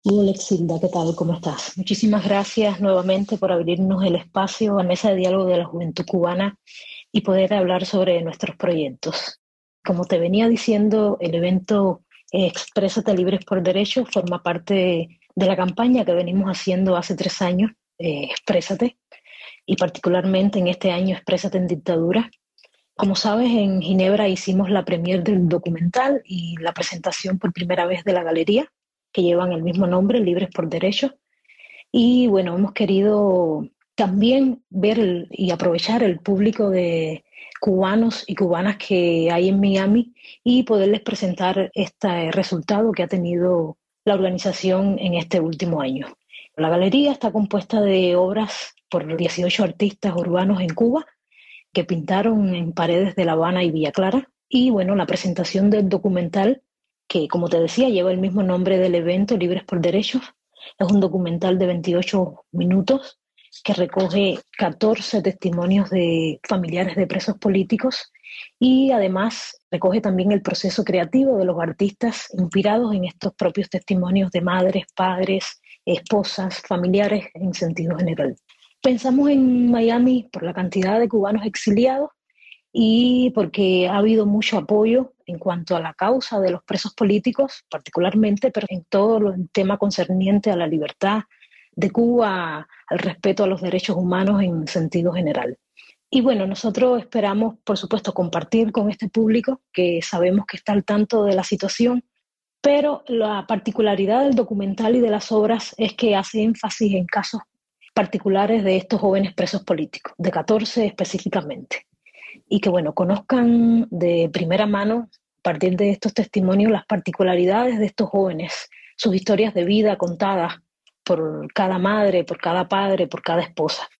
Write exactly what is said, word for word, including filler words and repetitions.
Hola, Exilda, ¿qué tal? ¿Cómo estás? Muchísimas gracias nuevamente por abrirnos el espacio a Mesa de Diálogo de la Juventud Cubana y poder hablar sobre nuestros proyectos. Como te venía diciendo, el evento eh, Exprésate Libres por Derecho forma parte de la campaña que venimos haciendo hace tres años, eh, Exprésate, y particularmente en este año Exprésate en Dictadura. Como sabes, en Ginebra hicimos la premier del documental y la presentación por primera vez de la galería, que llevan el mismo nombre, Libres por Derecho. Y bueno, hemos querido también ver el- y aprovechar el público de cubanos y cubanas que hay en Miami y poderles presentar este resultado que ha tenido la organización en este último año. La galería está compuesta de obras por dieciocho artistas urbanos en Cuba que pintaron en paredes de La Habana y Villa Clara. Y bueno, la presentación del documental, que como te decía, lleva el mismo nombre del evento, Libres por Derechos, es un documental de veintiocho minutos que recoge catorce testimonios de familiares de presos políticos y además recoge también el proceso creativo de los artistas inspirados en estos propios testimonios de madres, padres, esposas, familiares en sentido general. Pensamos en Miami por la cantidad de cubanos exiliados y porque ha habido mucho apoyo en cuanto a la causa de los presos políticos, particularmente, pero en todo el tema concerniente a la libertad de Cuba, al respeto a los derechos humanos en sentido general. Y bueno, nosotros esperamos, por supuesto, compartir con este público que sabemos que está al tanto de la situación, pero la particularidad del documental y de las obras es que hace énfasis en casos particulares de estos jóvenes presos políticos, de catorce específicamente, y que, bueno, conozcan de primera mano, a partir de estos testimonios, las particularidades de estos jóvenes, sus historias de vida contadas por cada madre, por cada padre, por cada esposa.